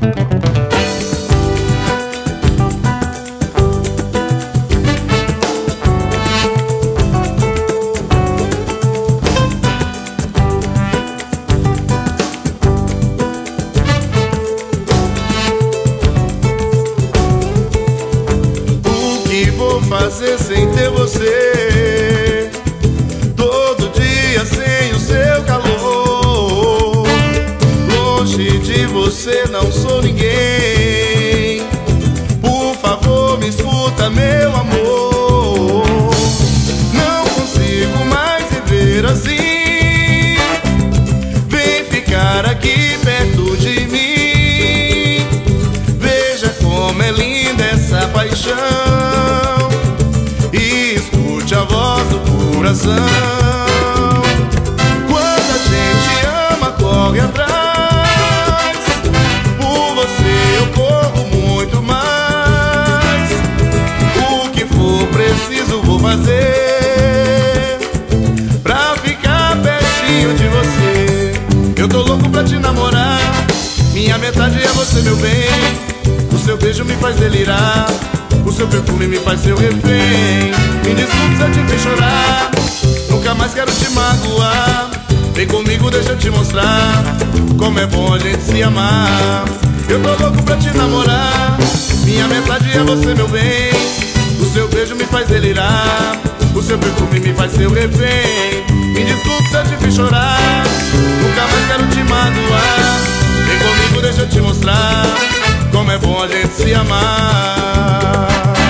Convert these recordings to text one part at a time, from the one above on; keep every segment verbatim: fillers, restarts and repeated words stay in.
Fazer sem ter você, todo dia sem o seu calor. Longe de você não sou ninguém. Por favor me escuta, meu amor. Não consigo mais viver assim. Vem ficar aqui perto de mim. Veja como é linda essa paixão. A voz do coração. Quando a gente ama, corre atrás. Por você eu corro muito mais. O que for preciso vou fazer pra ficar pertinho de você. Eu tô louco pra te namorar. Minha metade é você, meu bem. O seu beijo me faz delirar. O seu perfume me faz seu refém. Me desculpe se eu te fiz chorar. Nunca mais quero te magoar. Vem comigo, deixa eu te mostrar como é bom a gente se amar. Eu tô louco pra te namorar. Minha metade é você, meu bem. O seu beijo me faz delirar. O seu perfume me faz seu refém. Me desculpe se eu te fiz chorar. Nunca mais quero te magoar. Vem comigo, deixa eu te mostrar como é bom a gente se amar.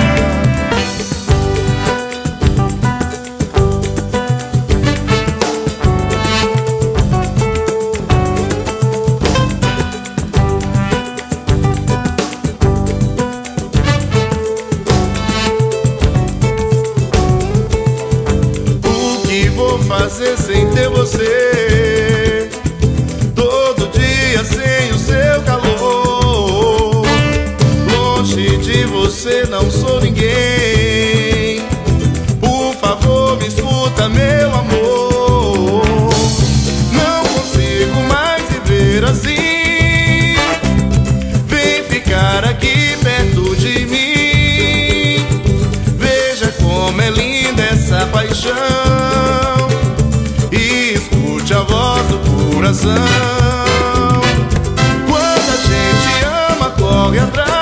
O que vou fazer sem ter você? Todo dia sem o seu calor. Longe de você não sou ninguém. Por favor me escuta, meu amor. Não consigo mais viver assim. Vem ficar aqui perto de mim. Veja como é linda essa paixão. E escute a voz do coração. Quando a gente ama, corre atrás.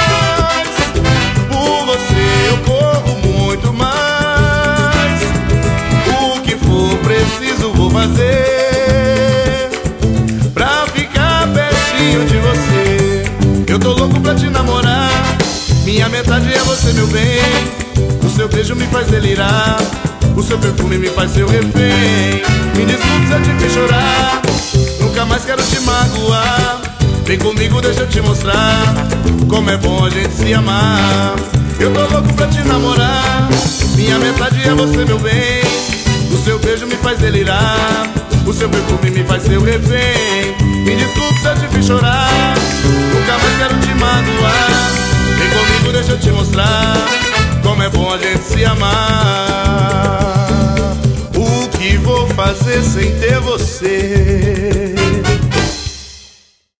Fazer pra ficar pertinho de você. Eu tô louco pra te namorar. Minha metade é você, meu bem. O seu beijo me faz delirar. O seu perfume me faz seu refém. Me desculpe se eu te fiz chorar. Nunca mais quero te magoar. Vem comigo, deixa eu te mostrar como é bom a gente se amar. Eu tô louco pra te namorar. Minha metade é você, meu bem. O seu beijo me faz delirar. O seu perfume me faz seu refém. Me desculpe se eu te fiz chorar. Nunca mais quero te magoar.